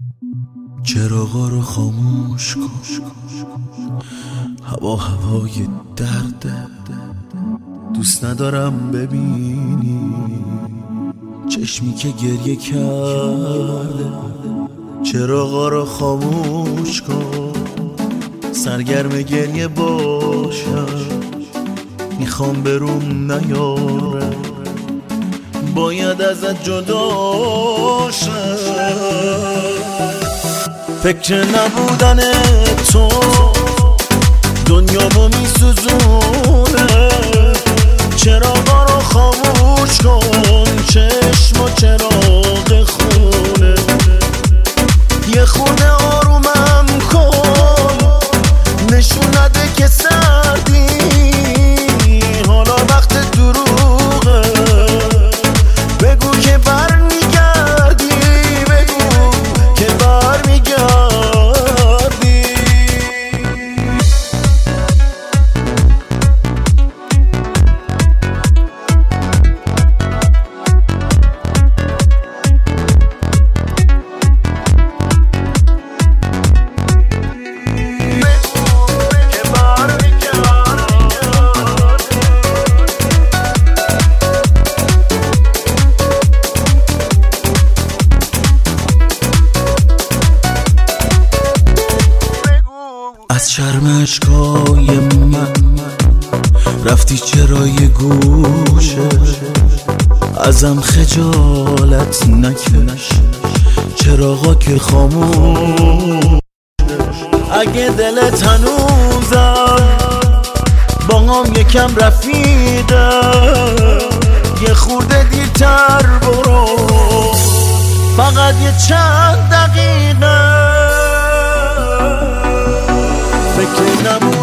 چراغا رو خاموش کن، هوا هوای درده، دوست ندارم ببینی چشمی که گریه کرده. چراغا رو خاموش کن، سرگرم گریه باشم، میخوام بروم نیارم، باید ازت جدا شم. فکر نبودن تو دنیامو میسوزونه. چراغا رو خاموش کن، چشم و چراغ خونه، یه خونه آرومم کن، نشون نده که سردی، حالا وقت دروغه، بگو که برمیگردی، بگو که برمیگردی. از شرم اشکای من رفتی چرا یه گوشه، ازم خجالت نکش، چراغا که خاموش. اگه دلت هنوزم با هم یکم رفیقه، یه خورده دیرتر برو، فقط یه چند دقیقه. فکر نبود